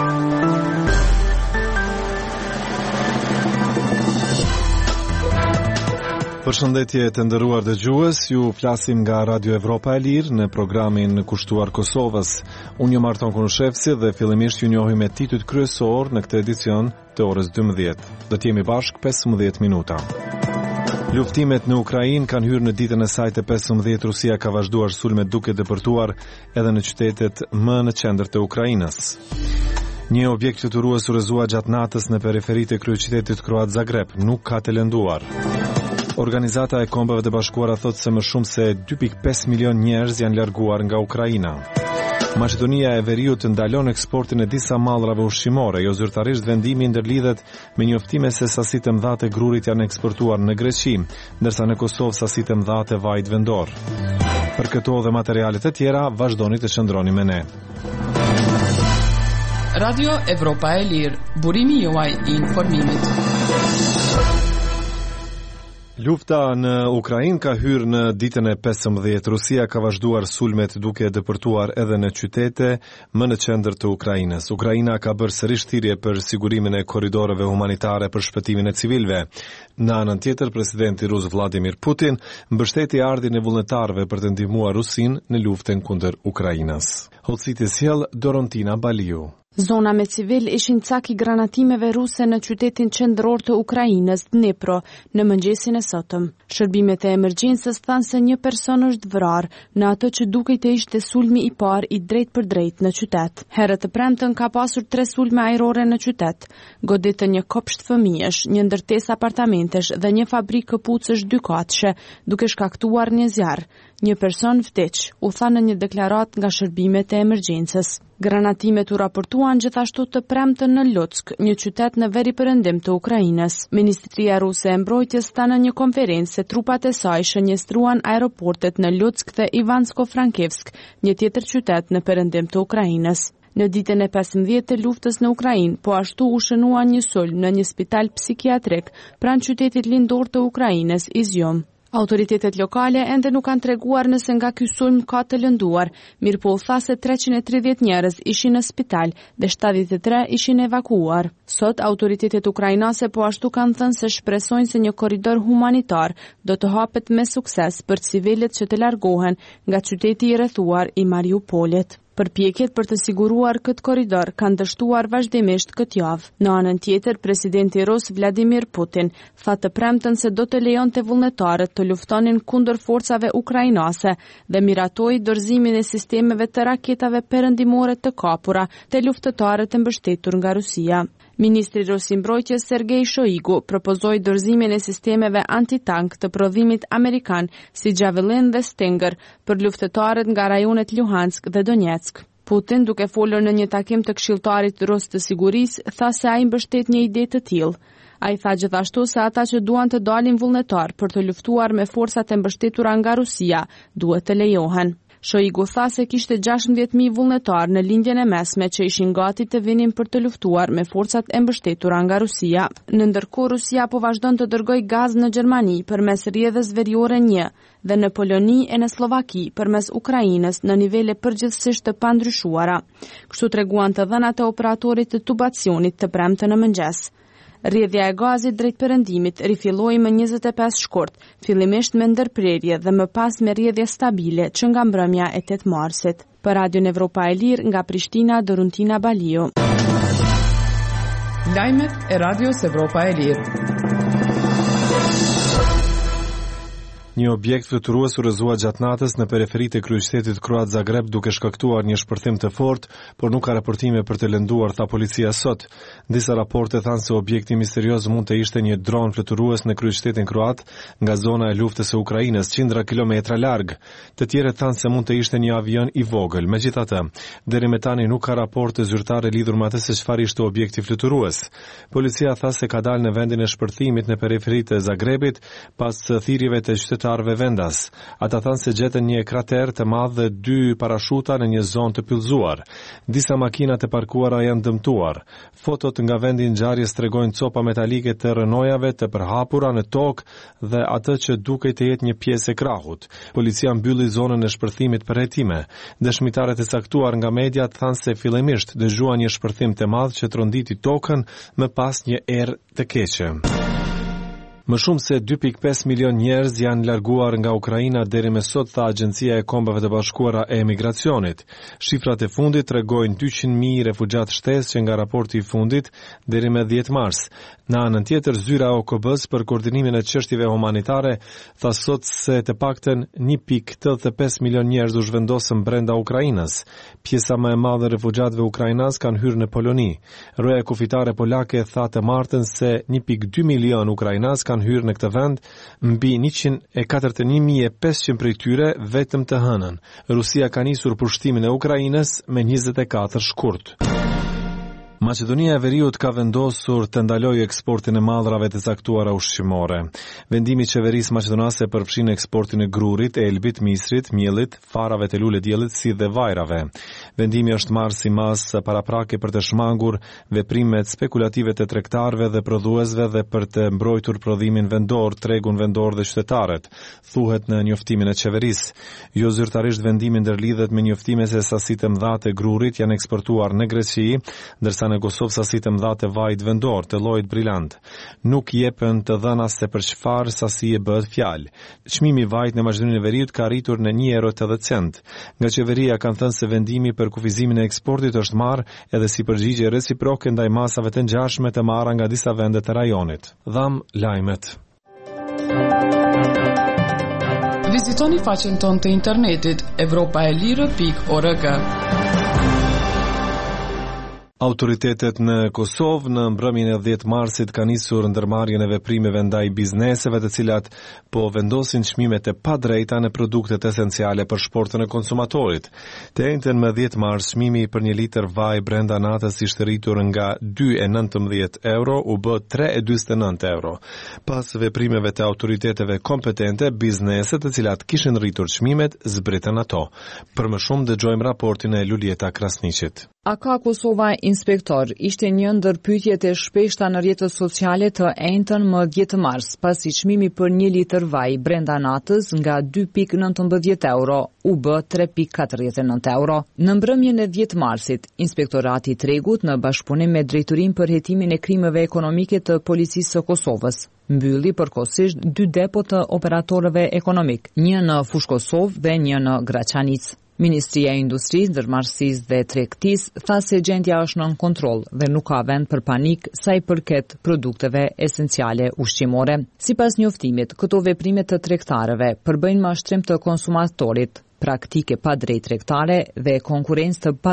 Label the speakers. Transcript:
Speaker 1: Përshëndetje të nderuar dëgjues, ju flasim nga Radio Evropa e Lirë në programin Kushtuar Kosovës. Unë jam Arton Kunushevsi dhe fillimisht ju njohim me titujt kryesor në këtë edicion të orës 12. Do të jemi bashk 15 minuta. Luftimet në Ukrainë kanë hyrë në ditën e saj të 15. Rusia ka vazhduar sulmet duke depërtuar edhe në qytetet më në qendër të Ukrainës. Një objekt fluturues u rrëzua gjatë natës në periferitë e kryeqytetit kroat Zagreb, nuk ka të lënduar. Organizata e Kombeve të Bashkuara thotë se më shumë se 2.5 milion njerëz janë larguar nga Ukraina. Maqedonia e Veriut ndalon eksportin e disa mallrave ushqimore, jo zyrtarisht vendimi ndërlidhet me njoftime se sasitë e mëdha të grurit janë eksportuar në Greqi, ndërsa në Kosovë sasitë e mëdha të vajit vendor. Për këto dhe materialet e tjera, vazhdoni të qëndroni me ne.
Speaker 2: Radio Evropa e Lirë, burimi juaj I informimit.
Speaker 1: Lufta në Ukrainë ka hyrë në ditën e 15. Rusia ka vazhduar sulmet duke depërtuar edhe në qytete më në qendër të Ukrainës. Ukraina ka bërë sërish thirrje për sigurimin e korridoreve humanitare për shpëtimin e civilëve. Në anën tjetër, presidenti rus Vladimir Putin mbështeti ardhin e vullnetarëve për të ndihmuar Rusinë në luftën kundër Ukrainës. Hoxhiti sjell Dorontina Baliu.
Speaker 3: Zona me civil ishin cak I granatimeve ruse në qytetin qendror të Ukrainës, Dnipro, në mëngjesin e sotëm. Shërbimet e emergjencës thanë se një person është vrarë në atë që dukej të ishte sulmi I parë I drejt për drejt në qytet. Herët të premtën ka pasur 3 sulme ajrore në qytet. Goditën një kopsht fëmijësh, një ndërtesë apartamentesh dhe një fabrikë këpucësh 2 katëshe, duke shkaktuar një zjarr. Një person vdiq, u tha në një deklarat nga shërbimet e emergjencës. Granatimet u raportuan gjithashtu të premtën në Lutsk, një qytet në veri perëndim të Ukrainës. Ministria ruse e mbrojtjes tha në një konferencë se trupat e saj shënjestruan aeroportet në Lutsk dhe Ivansko-Frankivsk, një tjetër qytet në perëndim të Ukrainës. Në ditën e 15 të luftës në Ukrainë, po ashtu u shënua një sulm në një spital psikiatrik pranë qytetit lindor të Ukrainës, Izium. Autoritetet lokale ende nuk kanë treguar nëse nga ky sulm ka të lënduar, mirëpo u tha se 330 njerëz ishin në spital dhe 73 ishin evakuuar. Sot autoritetet ukrainase po ashtu kanë thënë se shpresojnë se një korridor humanitar do të hapet me sukses për civilët që të largohen nga qyteti I rrethuar I Mariupolit. Përpjekjet për të siguruar këtë korridor kanë dështuar vazhdimisht këtë javë. Në anën tjetër, presidenti rus Vladimir Putin tha të premtën se do të lejonte vullnetarët të luftonin kundër forcave ukrainase dhe miratoi dorëzimin e sistemeve të raketave perëndimore të kapura te luftëtarët e mbështetur nga Rusia. Ministri rus I mbrojtjes Sergej Shoigu propozoi dorëzimin e sistemeve antitank të prodhimit amerikan si Javelin dhe Stinger për luftëtarët nga rajonet Luhansk dhe Donetsk. Putin, duke folur në një takim të këshilltarit rus të sigurisë, tha se ai mbështet një ide të tillë. Ai tha gjithashtu se ata që duan të dalin vullnetar për të luftuar me forcat e mbështetura nga Rusia, duhet të lejohen. Shoigu tha se kishte 16.000 vullnetar në lindjen e mesme që ishin gati të vinin për të luftuar me forcat e mbështetura nga Rusia. Në ndërkohë Rusia po vazhdon të dërgojë gaz në Gjermani përmes rrjedhës veriore 1 dhe në Poloni e në Slovaki përmes Ukrainës në nivele përgjithsisht të pandryshuara. Kështu treguan të dhënat e operatorit të tubacionit të premte në mëngjes. Rrjedhja e gazit drejt perëndimit rifilloi më 25 shkurt, fillimisht me ndërprerje dhe më pas me rrjedhje stabile që nga mbrëmja e 8 marsit. Për Radion Evropa e Lirë nga Prishtina, Dorontina Baliu.
Speaker 2: Lajmet e Radios Evropa e Lirë.
Speaker 1: Një objekt fluturues u rrëzua gjatë natës në periferitë e kryeqytetit kroat Zagreb duke shkaktuar një shpërthim të fortë, por nuk ka raportime për të lënduar, tha policia sot. Disa raporte thanë se objekti misterioz mund të ishte një dron fluturues në kryeqytetin kroat nga zona e luftës së Ukrainës, qindra kilometra larg. Të tjerët thanë se mund të ishte një avion I vogël. Megjithatë, deri më tani nuk ka raporte zyrtare lidhur me atë se çfarë ishte objekti fluturues. Policia tha se ka dalë në vendin e shpërthimit në periferitë e Zagrebit pas thirrjeve të qytetarëve qytetarëve vendas. Ata thanë se gjetën një krater të madh dhe 2 parashuta në një zonë të pyllëzuar. Disa makina të parkuara janë dëmtuar. Fotot nga vendi i ngjarjes tregojnë copa metalike të rënojave të përhapura në tokë dhe atë që dukej të jetë një pjesë e krahut. Policia mbylli zonën e shpërthimit për hetime. Dëshmitarët e caktuar nga media thanë se fillimisht dëgjuan një shpërthim të madh që tronditi tokën, më pas një erë të keqe. Më shumë se 2.5 milion njerëz janë larguar nga Ukraina deri më sot, tha Agjencia e Kombeve të Bashkuara e Emigracionit. Shifrat e fundit tregojnë 200.000 refugjat shtesë që nga raporti i fundit deri më 10 mars. Në anën tjetër, zyra e OKB-s për koordinimin e çështjeve humanitare tha sot se të paktën 1.85 milion njerëz u zhvendosën brenda Ukrainës. Pjesa më e madhe e refugjatëve ukrainas kanë hyrë në Poloni. Roja kufitare polake tha të martën se 1.2 milion ukrainas kanë hyrë në këtë vend, mbi 141.500 prej tyre vetëm të hënën. Rusia ka nisur pushtimin e Ukrainës me 24 shkurt. Maqedonia e Veriut ka vendosur të ndalojë eksportin e mallrave të caktuara ushqimore. Vendimi i qeverisë maqedonase përfshin eksportin e grurit, elbit, misrit, miellit, farave të lule diellit si dhe vajrave. Vendimi është marrë si masë paraprake për të shmangur veprimet spekulative të tregtarëve dhe prodhuesve dhe për të mbrojtur prodhimin vendor, tregun vendor dhe qytetarët, thuhet në njoftimin e qeverisë. Jo zyrtarisht vendimi ndërlidhet me njoftime se sasitë e mëdha të grurit janë eksportuar në Greqi, ndërsa në Kosovë sasitë e mëdha të vajit vendor, të llojit brillant. Nuk jepen të dhëna se për çfarë sasi e bëhet fjalë. Çmimi i vajit në Maqedoninë e Veriut ka arritur në 1 cent. Nga qeveria kanë thënë se vendimi për kufizimin e eksportit është marrë edhe si përgjigje reciproke ndaj masave të ngjashme të marra nga disa vende të rajonit. Dham lajmet.
Speaker 2: Vizitoni faqen tonë të internetit europaelire.org.
Speaker 1: Autoritetet në Kosovë në mbrëmjen e 10 marsit kanë nisur ndërmarrjen e veprimeve ndaj bizneseve të cilat po vendosin çmime të padrejta në produktet esenciale për shportën e konsumatorit. Të njëjtën më 10 mars çmimi për 1 litër vaj brenda natës ishte rritur nga 2.19 euro u bë 3.49 euro. Pas veprimeve të autoriteteve kompetente, bizneset të cilat kishin rritur çmimet zbritën ato. Për më shumë dëgjojmë raportin e Lulieta Krasniqit.
Speaker 4: A ka Kosova inspektor ishte një ndër pyetjet e shpeshta në rrjetet sociale të njëjtën më 10 mars, pasi çmimi për 1 litër vaj brenda natës nga 2.19 euro u bë 3.49 euro. Në mbrëmjen e 10 marsit, Inspektorati i Tregut në bashkëpunim me Drejtorinë për hetimin e krimeve ekonomike të Policisë së Kosovës mbylli përkohësisht 2 depo të operatorëve ekonomik, një në Fushë Kosovë dhe një në Graçanic. Ministria e Industrisë, Ndërmarrësisë dhe Tregtisë tha se gjendja është nën kontroll dhe nuk ka vend për panik sa i përket produkteve esenciale ushqimore. Sipas njoftimit, këto veprime të tregtarëve përbëjnë mashtrim të konsumatorit, praktike pa drejt tregtare dhe konkurrencë të